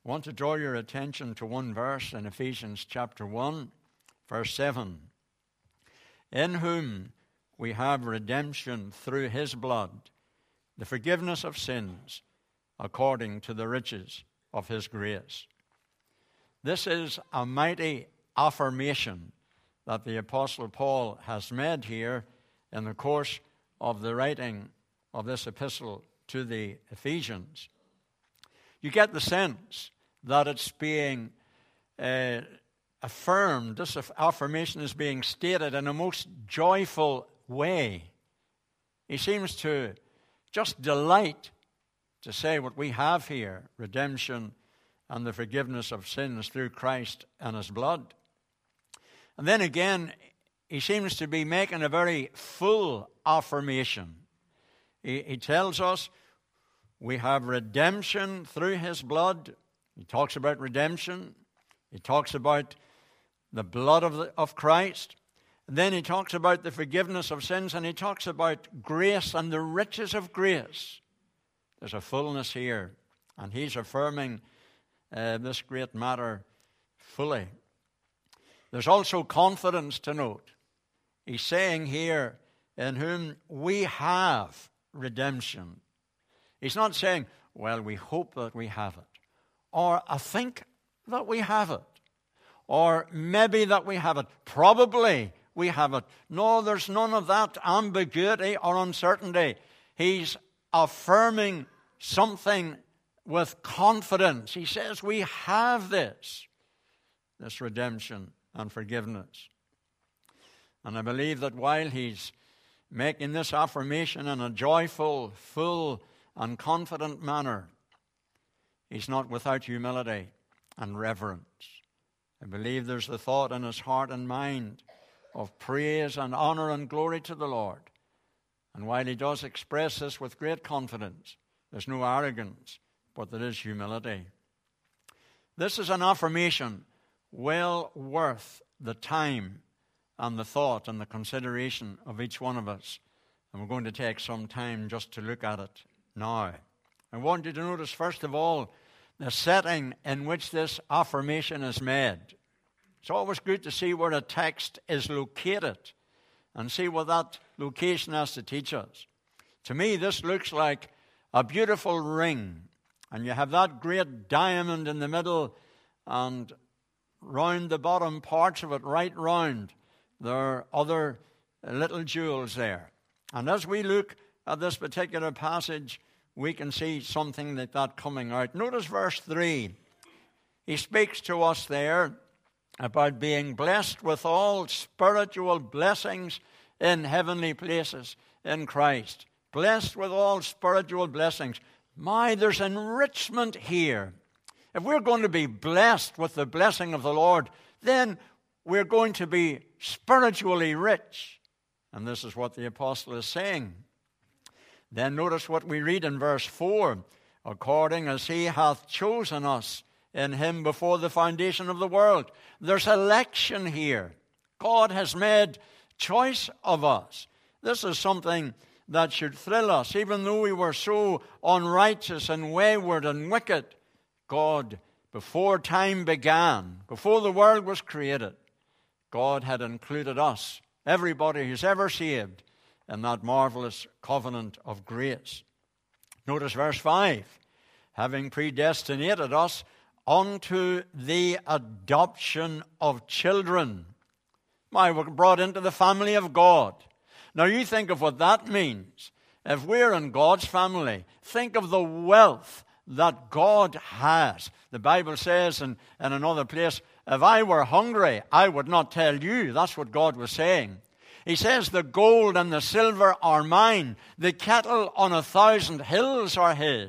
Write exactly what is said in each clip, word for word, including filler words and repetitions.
I want to draw your attention to one verse in Ephesians chapter one, verse seven. In whom we have redemption through his blood, the forgiveness of sins, according to the riches of his grace. This is a mighty affirmation that the Apostle Paul has made here in the course of the writing of this epistle to the Ephesians. You get the sense that it's being uh, affirmed, this affirmation is being stated in a most joyful way. He seems to just delight to say what we have here, redemption and the forgiveness of sins through Christ and his blood. And then again, he seems to be making a very full affirmation. He, he tells us we have redemption through his blood. He talks about redemption. He talks about the blood of, the, of Christ. And then he talks about the forgiveness of sins, and he talks about grace and the riches of grace. There's a fullness here, and he's affirming uh, this great matter fully. There's also confidence to note. He's saying here, in whom we have redemption. He's not saying, well, we hope that we have it, or I think that we have it, or maybe that we have it, probably we have it. No, there's none of that ambiguity or uncertainty. He's affirming something with confidence. He says we have this, this redemption and forgiveness. And I believe that while he's making this affirmation in a joyful, full, and confident manner, he's not without humility and reverence. I believe there's the thought in his heart and mind of praise and honor and glory to the Lord. And while he does express this with great confidence, there's no arrogance, but there is humility. This is an affirmation well worth the time and the thought and the consideration of each one of us. And we're going to take some time just to look at it now. I want you to notice, first of all, the setting in which this affirmation is made. It's always good to see where a text is located and see what that location has to teach us. To me, this looks like a beautiful ring, and you have that great diamond in the middle, and round the bottom parts of it, right round, there are other little jewels there. And as we look at this particular passage, we can see something like that coming out. Notice verse three. He speaks to us there about being blessed with all spiritual blessings in heavenly places in Christ. Blessed with all spiritual blessings. My, there's enrichment here. If we're going to be blessed with the blessing of the Lord, then we're going to be spiritually rich. And this is what the apostle is saying. Then notice what we read in verse four. According as he hath chosen us in him before the foundation of the world. There's election here. God has made choice of us. This is something that should thrill us. Even though we were so unrighteous and wayward and wicked, God, before time began, before the world was created, God had included us, everybody who's ever saved, in that marvelous covenant of grace. Notice verse five. Having predestinated us unto the adoption of children. My, we're brought into the family of God. Now you think of what that means. If we're in God's family, think of the wealth that God has. The Bible says in, in another place, if I were hungry, I would not tell you. That's what God was saying. He says, the gold and the silver are mine. The cattle on a thousand hills are his.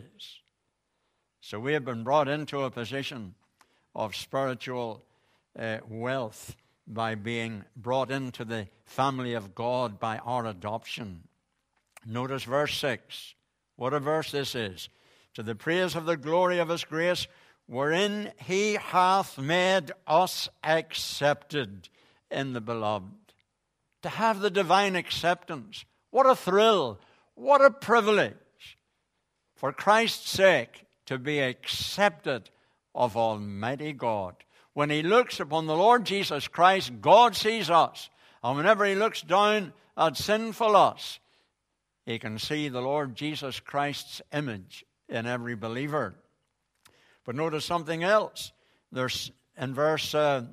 So we have been brought into a position of spiritual uh, wealth by being brought into the family of God by our adoption. Notice verse six. What a verse this is. To the praise of the glory of his grace, wherein he hath made us accepted in the beloved. To have the divine acceptance. What a thrill. What a privilege. For Christ's sake, to be accepted of Almighty God. When he looks upon the Lord Jesus Christ, God sees us. And whenever he looks down at sinful us, he can see the Lord Jesus Christ's image in every believer. But notice something else. There's in verse uh,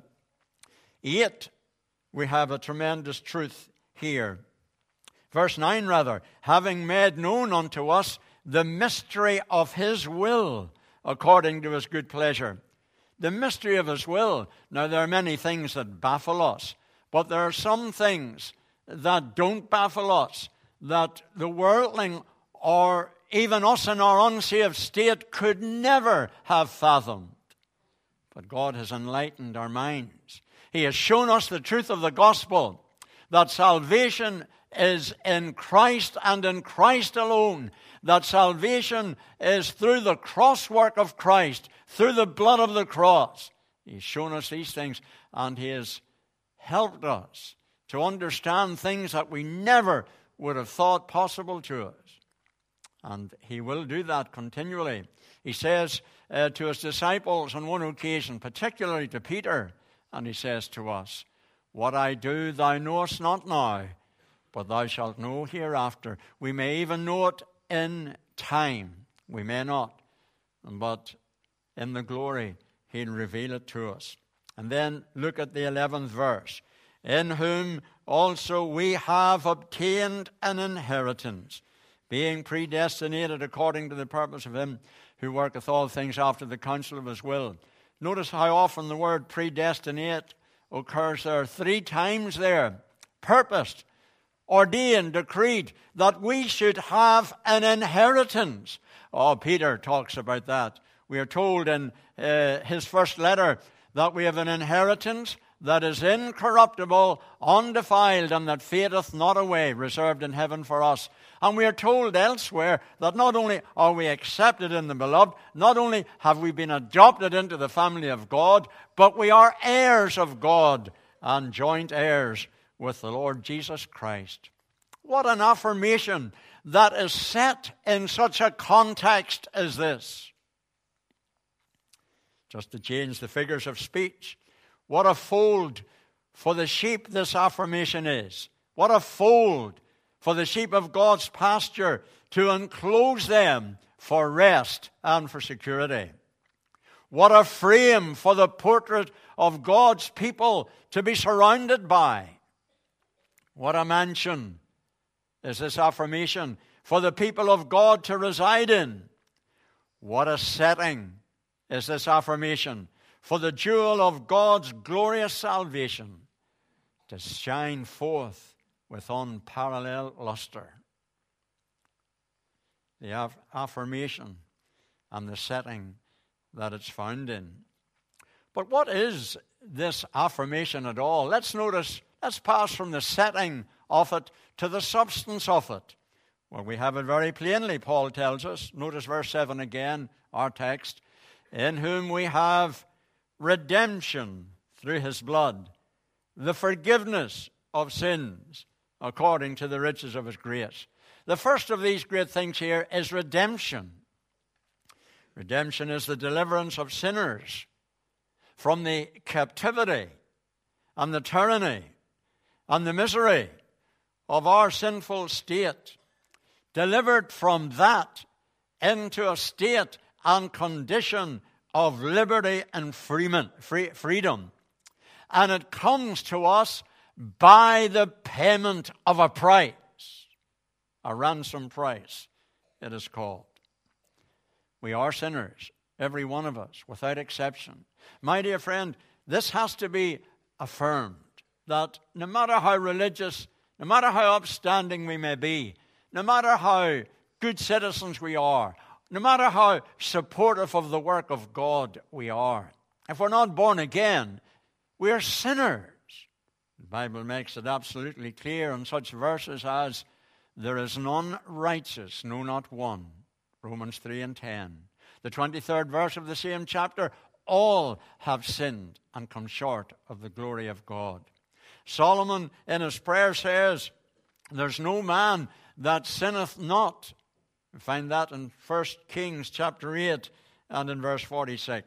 eight, we have a tremendous truth here. Verse nine, rather, having made known unto us the mystery of his will, according to his good pleasure. The mystery of his will. Now, there are many things that baffle us, but there are some things that don't baffle us, that the worldling or even us in our unsaved state could never have fathomed. But God has enlightened our minds. He has shown us the truth of the gospel, that salvation is in Christ and in Christ alone, that salvation is through the cross work of Christ, through the blood of the cross. He's shown us these things, and he has helped us to understand things that we never would have thought possible to us. And he will do that continually. He says uh, to his disciples on one occasion, particularly to Peter, and he says to us, what I do thou knowest not now, but thou shalt know hereafter. We may even know it in time. We may not. But in the glory, he'll reveal it to us. And then look at the eleventh verse. In whom also we have obtained an inheritance, being predestinated according to the purpose of him who worketh all things after the counsel of his will. Notice how often the word predestinate occurs there. Three times there. Purposed, ordained, decreed, that we should have an inheritance. Oh, Peter talks about that. We are told in uh, his first letter that we have an inheritance that is incorruptible, undefiled, and that fadeth not away, reserved in heaven for us. And we are told elsewhere that not only are we accepted in the beloved, not only have we been adopted into the family of God, but we are heirs of God and joint heirs with the Lord Jesus Christ. What an affirmation that is set in such a context as this. Just to change the figures of speech, what a fold for the sheep this affirmation is. What a fold for the sheep of God's pasture to enclose them for rest and for security. What a frame for the portrait of God's people to be surrounded by. What a mansion is this affirmation for the people of God to reside in. What a setting is this affirmation for the jewel of God's glorious salvation to shine forth with unparalleled luster. The aff- affirmation and the setting that it's found in. But what is this affirmation at all? Let's notice, let's pass from the setting of it to the substance of it. Well, we have it very plainly, Paul tells us. Notice verse seven again, our text. In whom we have redemption through his blood, the forgiveness of sins according to the riches of his grace. The first of these great things here is redemption. Redemption is the deliverance of sinners from the captivity and the tyranny and the misery of our sinful state. Delivered from that into a state and condition of liberty and freedom. And it comes to us by the payment of a price. A ransom price, it is called. We are sinners, every one of us, without exception. My dear friend, this has to be affirmed, that no matter how religious, no matter how upstanding we may be, no matter how good citizens we are, no matter how supportive of the work of God we are, if we're not born again, we are sinners. The Bible makes it absolutely clear in such verses as, there is none righteous, no, not one. Romans three and ten. The twenty-third verse of the same chapter, all have sinned and come short of the glory of God. Solomon in his prayer says, there's no man that sinneth not. We find that in First Kings chapter eight and in verse forty-six.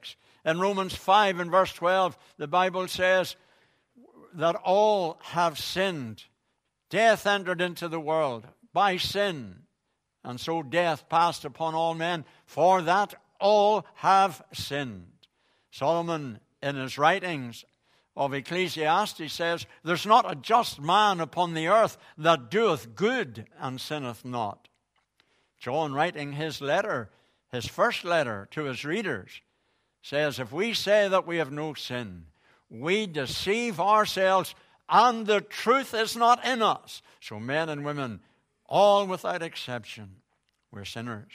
In Romans five and verse twelve, the Bible says that all have sinned. Death entered into the world by sin, and so death passed upon all men, for that all have sinned. Solomon, in his writings of Ecclesiastes, says, there's not a just man upon the earth that doeth good and sinneth not. John, writing his letter, his first letter to his readers, says, if we say that we have no sin, we deceive ourselves, and the truth is not in us. So men and women, all without exception, we're sinners.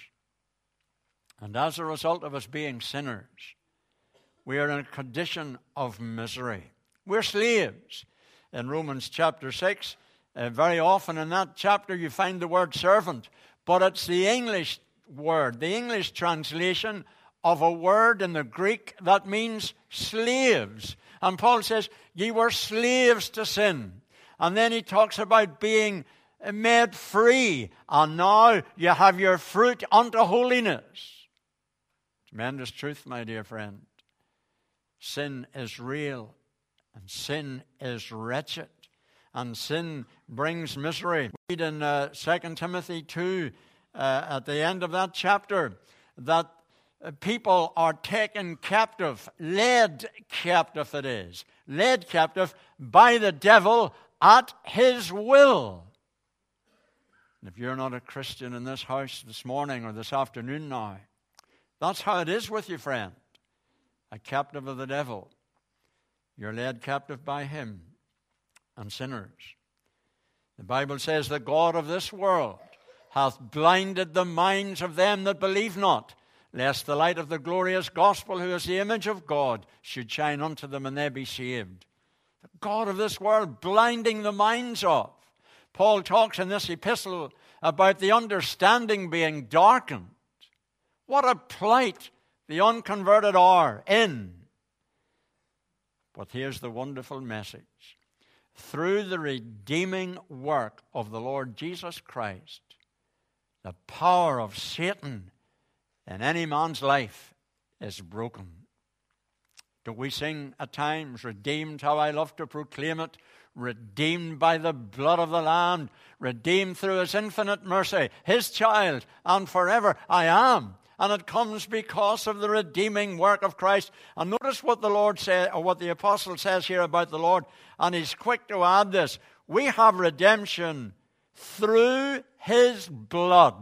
And as a result of us being sinners, we are in a condition of misery. We're slaves. In Romans chapter six, uh, very often in that chapter you find the word servant, but it's the English word, the English translation of a word in the Greek that means slaves. And Paul says, ye were slaves to sin. And then he talks about being made free, and now you have your fruit unto holiness. Tremendous truth, my dear friend. Sin is real, and sin is wretched, and sin brings misery. We read in uh, Second Timothy two, uh, at the end of that chapter, that people are taken captive, led captive it is, led captive by the devil at his will. And if you're not a Christian in this house this morning or this afternoon now, that's how it is with you, friend. A captive of the devil. You're led captive by him and sinners. The Bible says, the God of this world hath blinded the minds of them that believe not, lest the light of the glorious gospel, who is the image of God, should shine unto them and they be saved. The God of this world blinding the minds of. Paul talks in this epistle about the understanding being darkened. What a plight the unconverted are in. But here's the wonderful message. Through the redeeming work of the Lord Jesus Christ, the power of Satan in any man's life is broken. Do we sing at times, redeemed, how I love to proclaim it, redeemed by the blood of the Lamb, redeemed through his infinite mercy, his child, and forever I am. And it comes because of the redeeming work of Christ. And notice what the Lord said, or what the apostle says here about the Lord, and he's quick to add this. We have redemption through his blood.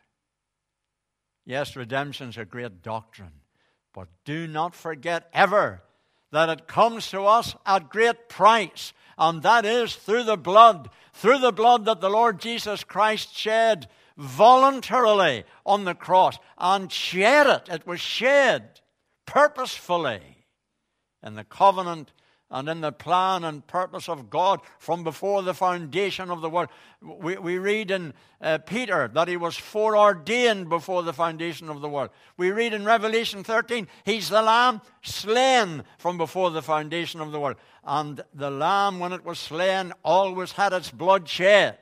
Yes, redemption's a great doctrine, but do not forget ever that it comes to us at great price, and that is through the blood, through the blood that the Lord Jesus Christ shed voluntarily on the cross, and shed it. It was shed purposefully in the covenant and in the plan and purpose of God from before the foundation of the world. We, we read in uh, Peter that he was foreordained before the foundation of the world. We read in Revelation thirteen, he's the Lamb slain from before the foundation of the world. And the Lamb, when it was slain, always had its blood shed.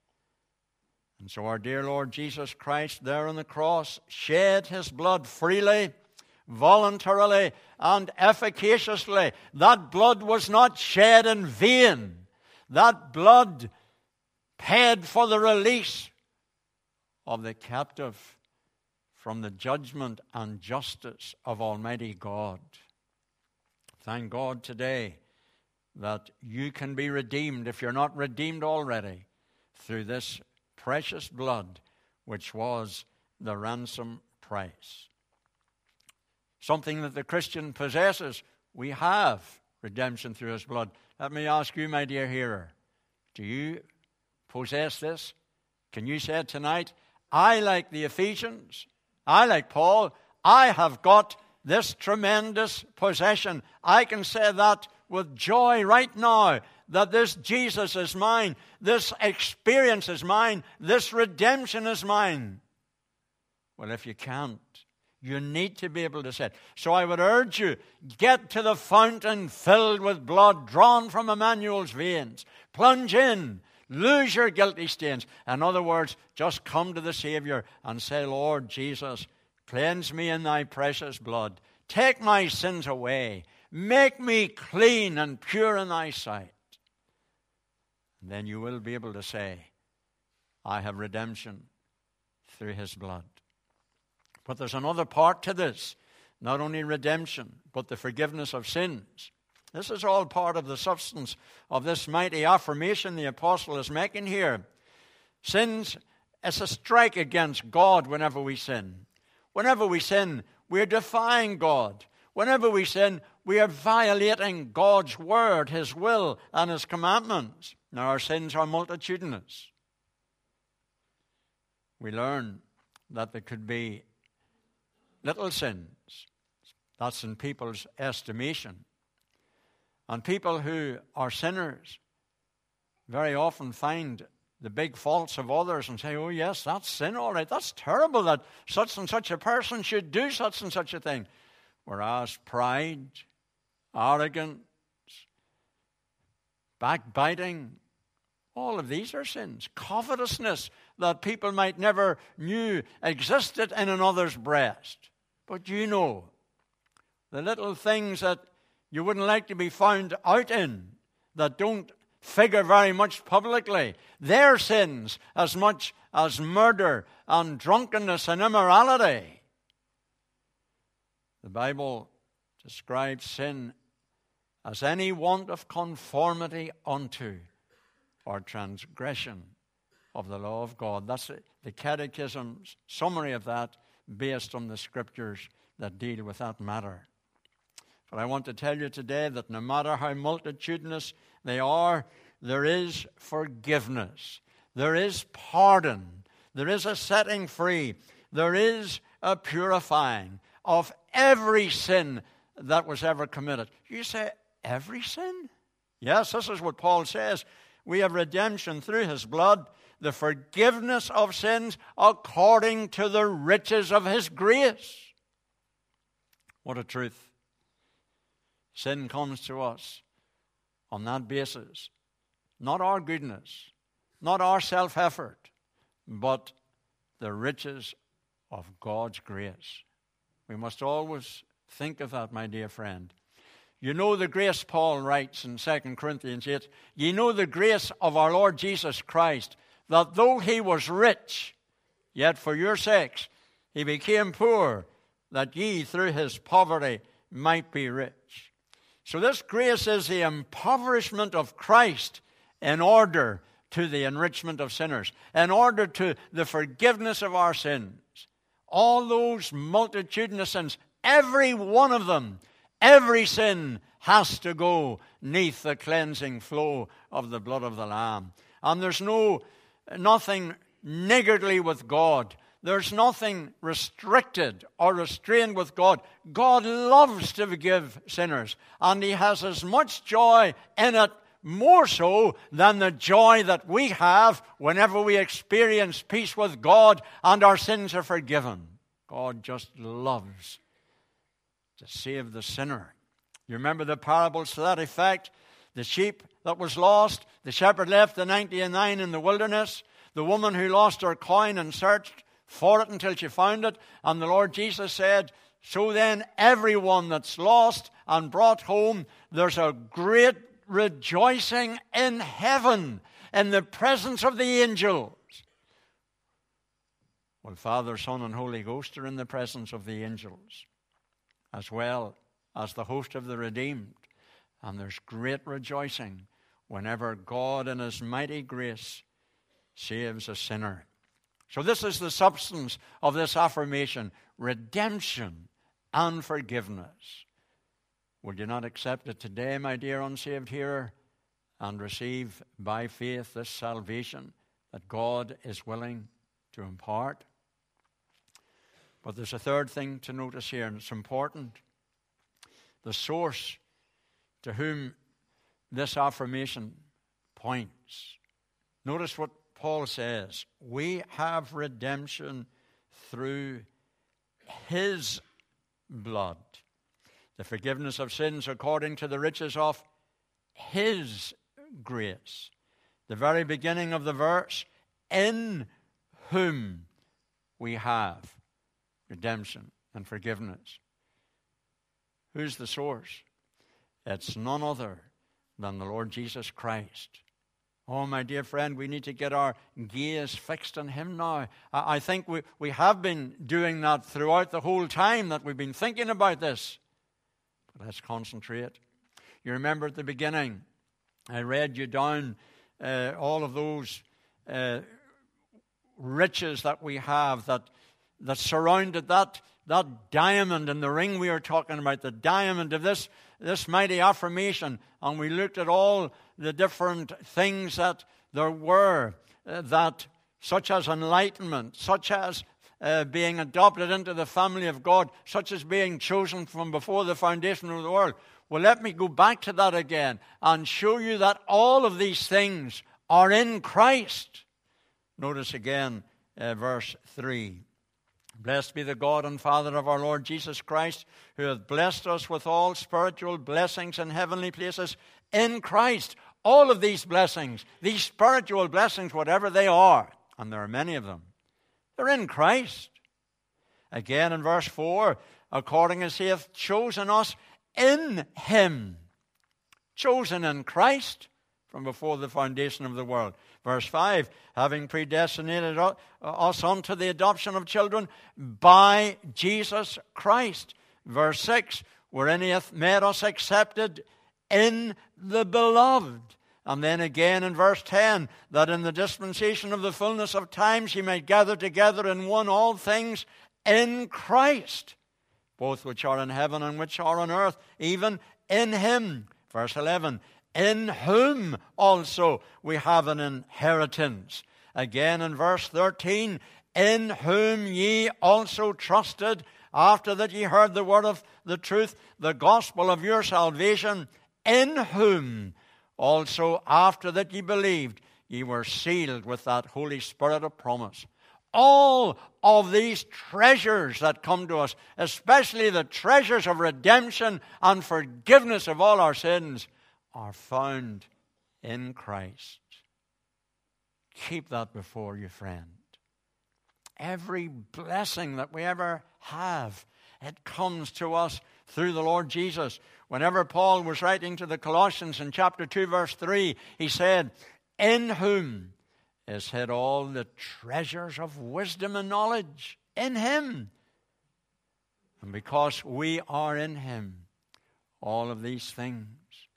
And so our dear Lord Jesus Christ there on the cross shed his blood freely, voluntarily, and efficaciously. That blood was not shed in vain. That blood paid for the release of the captive from the judgment and justice of Almighty God. Thank God today that you can be redeemed, if you're not redeemed already, through this precious blood, which was the ransom price. Something that the Christian possesses. We have redemption through his blood. Let me ask you, my dear hearer, do you possess this? Can you say tonight, I, like the Ephesians, I, like Paul, I have got this tremendous possession. I can say that with joy right now, that this Jesus is mine, this experience is mine, this redemption is mine. Well, if you can't, you need to be able to say it. So I would urge you, get to the fountain filled with blood drawn from Emmanuel's veins. Plunge in, lose your guilty stains. In other words, just come to the Savior and say, Lord Jesus, cleanse me in thy precious blood. Take my sins away. Make me clean and pure in thy sight. And then you will be able to say, I have redemption through his blood. But there's another part to this. Not only redemption, but the forgiveness of sins. This is all part of the substance of this mighty affirmation the apostle is making here. Sins is a strike against God whenever we sin. Whenever we sin, we're defying God. Whenever we sin, we are violating God's word, his will, and his commandments. Now, our sins are multitudinous. We learn that there could be little sins. That's in people's estimation. And people who are sinners very often find the big faults of others and say, oh yes, that's sin, all right. That's terrible that such and such a person should do such and such a thing. Whereas pride, arrogance, backbiting, all of these are sins. Covetousness that people might never knew existed in another's breast. But you know, the little things that you wouldn't like to be found out in, that don't figure very much publicly, they're sins as much as murder and drunkenness and immorality. The Bible describes sin as any want of conformity unto or transgression of the law of God. That's the Catechism's summary of that, based on the scriptures that deal with that matter. But I want to tell you today that no matter how multitudinous they are, there is forgiveness. There is pardon. There is a setting free. There is a purifying of every sin that was ever committed. You say, every sin? Yes, this is what Paul says. We have redemption through his blood, the forgiveness of sins according to the riches of his grace. What a truth. Sin comes to us on that basis. Not our goodness, not our self-effort, but the riches of God's grace. We must always think of that, my dear friend. You know the grace, Paul writes in Second Corinthians eight, ye know the grace of our Lord Jesus Christ, that though he was rich, yet for your sakes he became poor, that ye through his poverty might be rich. So this grace is the impoverishment of Christ in order to the enrichment of sinners, in order to the forgiveness of our sins. All those multitudinous sins, every one of them, every sin has to go neath the cleansing flow of the blood of the Lamb. And there's no nothing niggardly with God. There's nothing restricted or restrained with God. God loves to forgive sinners, and he has as much joy in it, more so than the joy that we have whenever we experience peace with God and our sins are forgiven. God just loves to save the sinner. You remember the parables to that effect? The sheep that was lost, the shepherd left the ninety-nine in the wilderness, the woman who lost her coin and searched for it until she found it, and the Lord Jesus said, so then everyone that's lost and brought home, there's a great rejoicing in heaven in the presence of the angels. Well, Father, Son, and Holy Ghost are in the presence of the angels, as well as the host of the redeemed. And there's great rejoicing whenever God in his mighty grace saves a sinner. So this is the substance of this affirmation: redemption and forgiveness. Would you not accept it today, my dear unsaved hearer, and receive by faith this salvation that God is willing to impart? But there's a third thing to notice here, and it's important. The source to whom this affirmation points. Notice what Paul says. We have redemption through his blood. The forgiveness of sins according to the riches of his grace. The very beginning of the verse, in whom we have redemption and forgiveness. Who's the source? It's none other than the Lord Jesus Christ. Oh, my dear friend, we need to get our gaze fixed on him now. I, I think we, we have been doing that throughout the whole time that we've been thinking about this. But let's concentrate. You remember at the beginning, I read you down uh, all of those uh, riches that we have that, that surrounded that, that diamond in the ring we were talking about, the diamond of this, this mighty affirmation. And we looked at all the different things that there were, uh, that such as enlightenment, such as uh, being adopted into the family of God, such as being chosen from before the foundation of the world. Well, let me go back to that again and show you that all of these things are in Christ. Notice again uh, verse three. Blessed be the God and Father of our Lord Jesus Christ, who hath blessed us with all spiritual blessings in heavenly places in Christ. All of these blessings, these spiritual blessings, whatever they are, and there are many of them, they're in Christ. Again in verse four, according as he hath chosen us in him. Chosen in Christ from before the foundation of the world. Verse five, having predestinated us unto the adoption of children by Jesus Christ. Verse six, wherein he hath made us accepted in the beloved. And then again in verse ten, that in the dispensation of the fullness of times he might gather together in one all things in Christ, both which are in heaven and which are on earth, even in him. Verse eleven, in whom also we have an inheritance. Again in verse thirteen, in whom ye also trusted, after that ye heard the word of the truth, the gospel of your salvation, in whom also after that ye believed, ye were sealed with that Holy Spirit of promise. All of these treasures that come to us, especially the treasures of redemption and forgiveness of all our sins, are found in Christ. Keep that before you, friend. Every blessing that we ever have, it comes to us through the Lord Jesus. Whenever Paul was writing to the Colossians in chapter two, verse three, he said, in whom is hid all the treasures of wisdom and knowledge. In him. And because we are in him, all of these things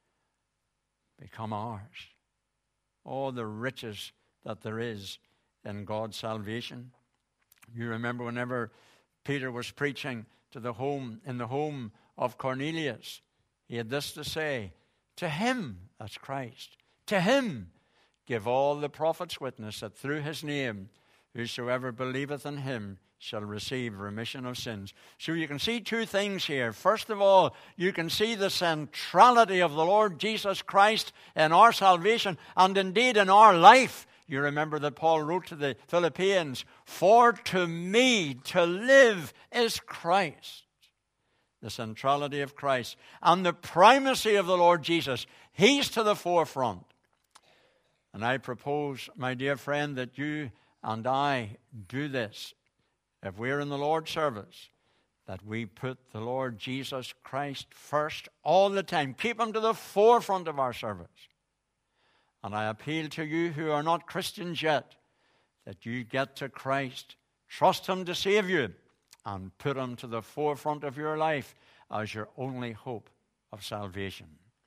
become ours. All the riches that there is in God's salvation. You remember whenever Peter was preaching to the home, in the home of Cornelius, he had this to say, to him, that's Christ, to him give all the prophets witness that through his name, whosoever believeth in him shall receive remission of sins. So you can see two things here. First of all, you can see the centrality of the Lord Jesus Christ in our salvation and indeed in our life. You remember that Paul wrote to the Philippians, for to me to live is Christ. The centrality of Christ and the primacy of the Lord Jesus. He's to the forefront. And I propose, my dear friend, that you and I do this. If we're in the Lord's service, that we put the Lord Jesus Christ first all the time. Keep him to the forefront of our service. And I appeal to you who are not Christians yet, that you get to Christ, trust him to save you, and put him to the forefront of your life as your only hope of salvation.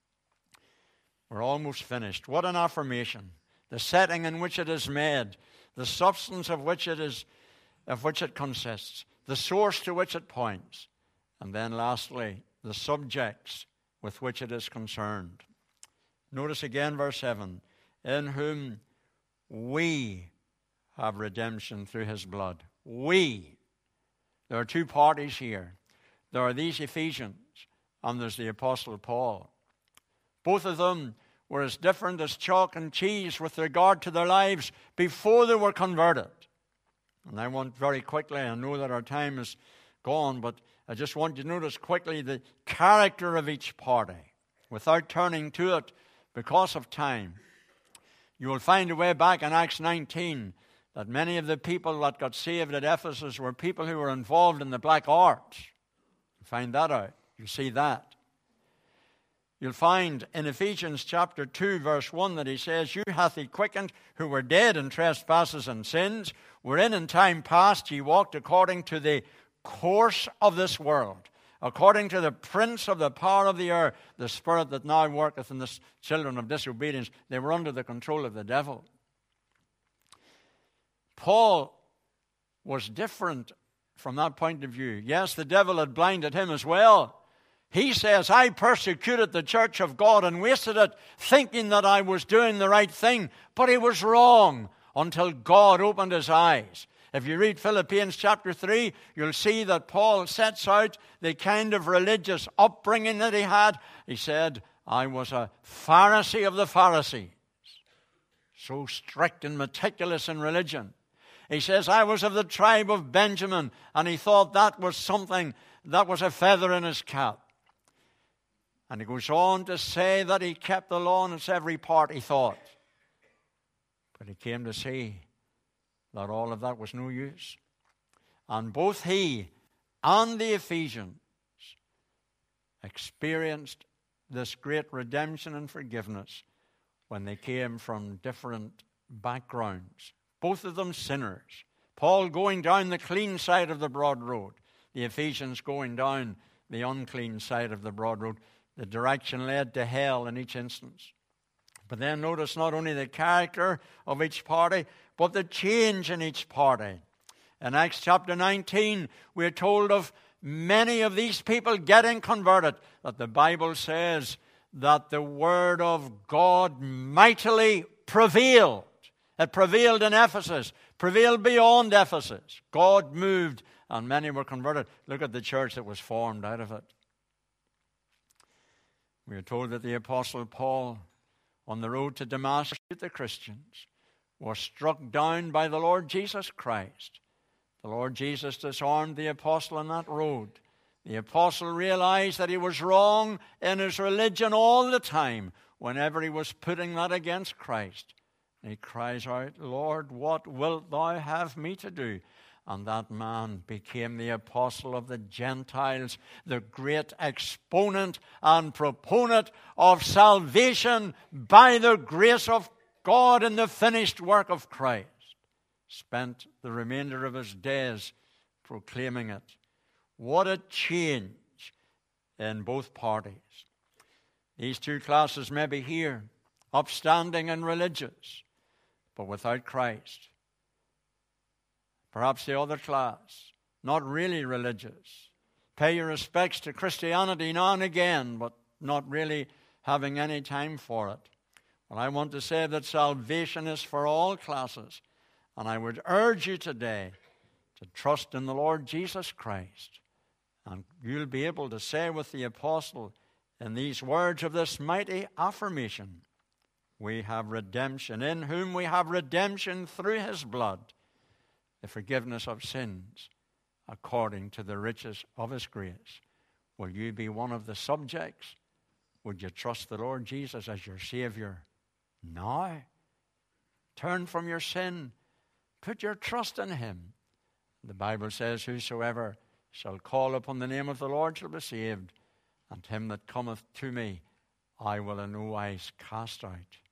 We're almost finished. What an affirmation. The setting in which it is made, the substance of which it is, of which it consists, the source to which it points, and then lastly, the subjects with which it is concerned. Notice again verse seven, in whom we have redemption through his blood. We. There are two parties here. There are these Ephesians, and there's the Apostle Paul. Both of them were as different as chalk and cheese with regard to their lives before they were converted. And I want very quickly, I know that our time is gone, but I just want you to notice quickly the character of each party without turning to it because of time. You will find a way back in Acts nineteen that many of the people that got saved at Ephesus were people who were involved in the black arts. You find that out. You see that. You'll find in Ephesians chapter two, verse one, that he says, "You hath he quickened who were dead in trespasses and sins, wherein in time past ye walked according to the course of this world, according to the prince of the power of the air, the spirit that now worketh in the children of disobedience." They were under the control of the devil. Paul was different from that point of view. Yes, the devil had blinded him as well. He says, "I persecuted the church of God and wasted it, thinking that I was doing the right thing." But he was wrong until God opened his eyes. If you read Philippians chapter three, you'll see that Paul sets out the kind of religious upbringing that he had. He said, "I was a Pharisee of the Pharisees," so strict and meticulous in religion. He says, "I was of the tribe of Benjamin," and he thought that was something, that was a feather in his cap. And he goes on to say that he kept the law in its every part, he thought. But he came to see that all of that was no use. And both he and the Ephesians experienced this great redemption and forgiveness when they came from different backgrounds. Both of them sinners. Paul going down the clean side of the broad road. The Ephesians going down the unclean side of the broad road. The direction led to hell in each instance. But then notice not only the character of each party, but the change in each party. In Acts chapter nineteen, we're told of many of these people getting converted, that the Bible says that the word of God mightily prevailed. It prevailed in Ephesus, prevailed beyond Ephesus. God moved, and many were converted. Look at the church that was formed out of it. We are told that the Apostle Paul, on the road to Damascus, the Christians, was struck down by the Lord Jesus Christ. The Lord Jesus disarmed the apostle on that road. The apostle realized that he was wrong in his religion all the time whenever he was putting that against Christ. And he cries out, "Lord, what wilt thou have me to do?" And that man became the apostle of the Gentiles, the great exponent and proponent of salvation by the grace of God in the finished work of Christ. Spent the remainder of his days proclaiming it. What a change in both parties. These two classes may be here, upstanding and religious, but without Christ. Perhaps the other class, not really religious. Pay your respects to Christianity now and again, but not really having any time for it. Well, I want to say that salvation is for all classes. And I would urge you today to trust in the Lord Jesus Christ. And you'll be able to say with the apostle in these words of this mighty affirmation, "We have redemption, in whom we have redemption through his blood, the forgiveness of sins, according to the riches of his grace." Will you be one of the subjects? Would you trust the Lord Jesus as your Savior now? Turn from your sin. Put your trust in him. The Bible says, "Whosoever shall call upon the name of the Lord shall be saved. And him that cometh to me, I will in no wise cast out."